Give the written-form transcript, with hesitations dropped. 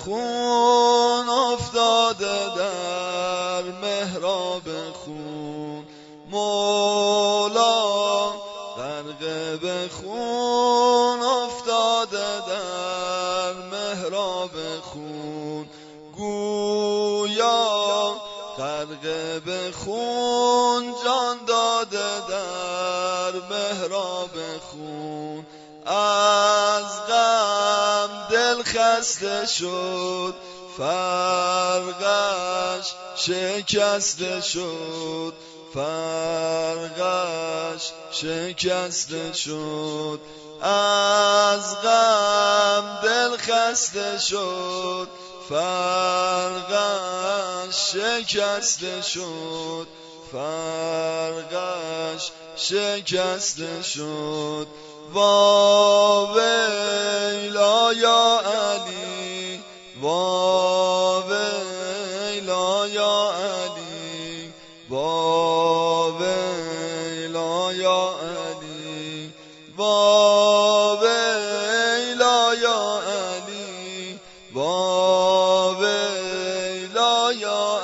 خون افتاده در محراب خون، مولا غرق به خون افتاده در محراب خون، گویا غرق به خون جان داده در محراب خون. از غم دل خسته شد، فرقش شکسته شد، فرقش شکسته شد. از غم دل خسته شد، فرقش شکسته شد، فرقش شکسته شد. وا ویلا یا علی، وا ویلا یا علی، وا ویلا یا علی، وا ویلا یا علی، وا ویلا یا